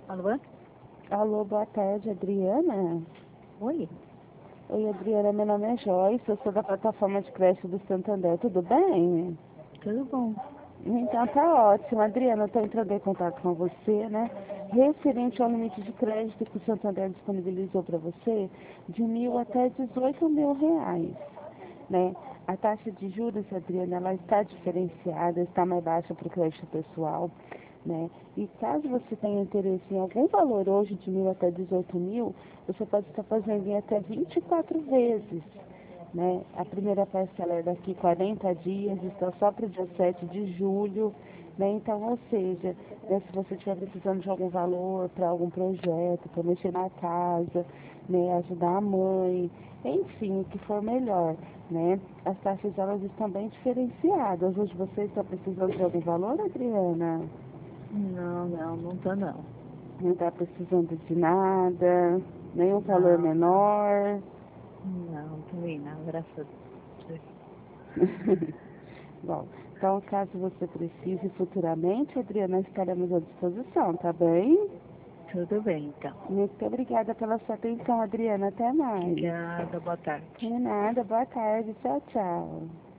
Alô? Alô, boa tarde, Adriana. Oi? Oi, Adriana, meu nome é Joyce, eu sou da plataforma de creche do Santander, tudo bem? Tudo bom? Então tá ótimo, Adriana, eu estou entrando em contato com você, né? Referente ao limite de crédito que o Santander disponibilizou para você, de 1.000 até 18.000 reais, né? A taxa de juros, Adriana, ela está diferenciada, está mais baixa para o crédito pessoal, né? E caso você tenha interesse em algum valor hoje de 1.000 até 18.000, você pode estar fazendo em até 24 vezes, né? A primeira parcela é daqui 40 dias, está só para o dia 7 de julho, né? Então, ou seja, né, se você estiver precisando de algum valor para algum projeto, para mexer na casa, né, ajudar a mãe, enfim, o que for melhor, né? As taxas elas estão bem diferenciadas. Hoje você está precisando de algum valor, Adriana? Não tô não. Não está precisando de nada, nenhum valor Não, não. menor. Não, também não, graças a Deus. Bom, então caso você precise futuramente, Adriana, estaremos à disposição, tá bem? Tudo bem, então. Muito obrigada pela sua atenção, Adriana. Até mais. Obrigada, boa tarde. De nada, boa tarde. Tchau, tchau.